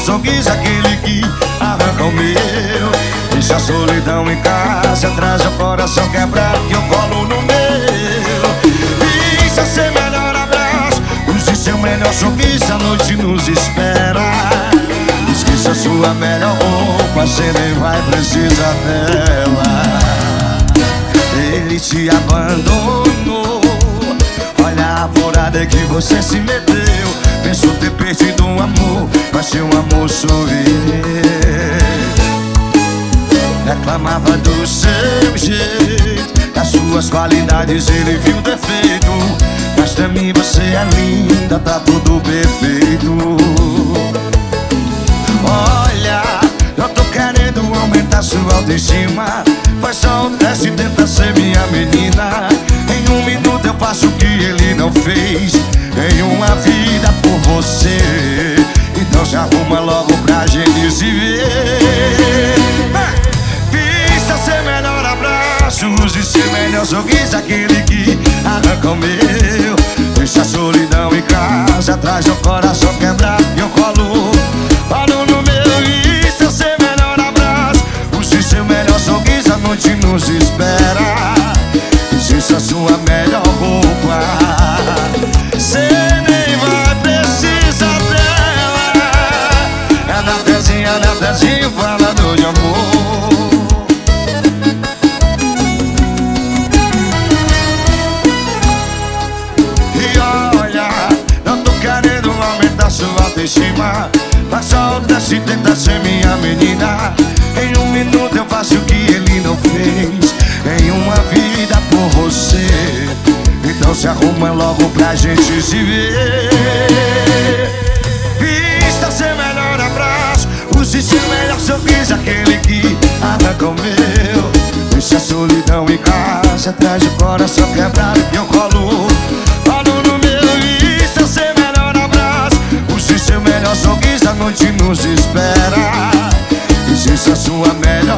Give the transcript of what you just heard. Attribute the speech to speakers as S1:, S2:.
S1: sorriso, aquele que arranca o meu. Deixa a solidão em casa, traz o coração quebrado que eu colo no meu. Vista seu melhor abraço, use seu melhor sorriso, a noite nos espera. Esqueça sua melhor roupa, cê nem vai precisar dela. Ele te abandonou, olha a furada que você se meteu. Pensou ter perdido um amor, mas seu amor sorriu. Reclamava do seu jeito, das suas qualidades ele viu defeito. Mas pra mim você é linda, tá tudo perfeito. Olha, eu tô querendo aumentar sua autoestima. Faz só um teste e tenta ser minha menina. Em um minuto eu faço o que ele não fez em uma vida por você. Então se arruma logo pra gente se ver. Vista seu melhor abraço, use seu melhor sorriso, aquele que arranca o meu. Deixa a solidão em casa, traz o coração quebrado e eu colo no meu. Vista seu melhor abraço, use seu melhor sorriso, a noite nos espera. Existe a sua melhor roupa, cê nem vai precisar dela. É Natezinho falando de amor. E olha, eu tô querendo aumentar sua autoestima. Faz só o teste e tenta ser minha menina. Em um minuto eu faço o que ele não fez em uma vida por você. Então se arruma logo pra gente se ver. Vista seu melhor abraço, use seu melhor sorriso, aquele que arranca o meu. Deixa a solidão em casa, traz o coração quebrado que eu colo no meu. Vista seu melhor abraço, use seu melhor sorriso, a noite nos espera. Existe a sua melhor